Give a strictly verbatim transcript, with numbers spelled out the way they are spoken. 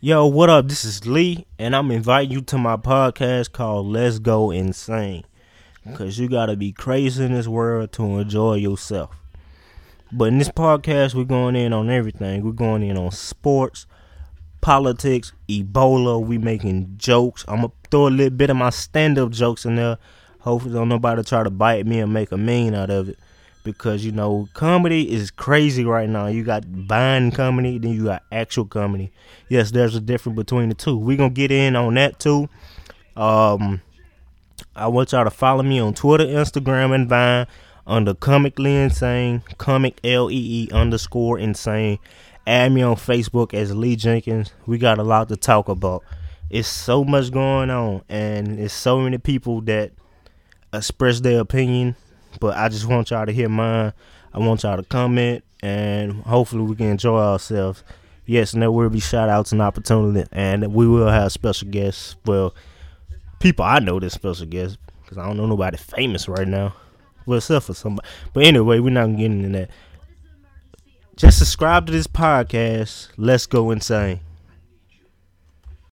Yo, what up? This is Lee, and I'm inviting you to my podcast called Let's Go Insane. Because you got to be crazy in this world to enjoy yourself. But in this podcast, we're going in on everything. We're going in on sports, politics, Ebola. We making jokes. I'm going to throw a little bit of my stand-up jokes in there. Hopefully don't nobody try to bite me and make a mean out of it. Because, you know, comedy is crazy right now. You got Vine comedy, then you got actual comedy. Yes, there's a difference between the two. We're going to get in on that, too. Um, I want y'all to follow me on Twitter, Instagram, and Vine under Comically Insane, Comic L E E underscore Insane. Add me on Facebook as Lee Jenkins. We got a lot to talk about. It's so much going on, and it's so many people that express their opinion. But I just want y'all to hear mine. I want y'all to comment, and hopefully we can enjoy ourselves. Yes, and there will be shout-outs and opportunity, and we will have special guests. Well, people I know that's special guests, because I don't know nobody famous right now. Well, except for somebody. But anyway, we're not getting into that. Just subscribe to this podcast. Let's go insane.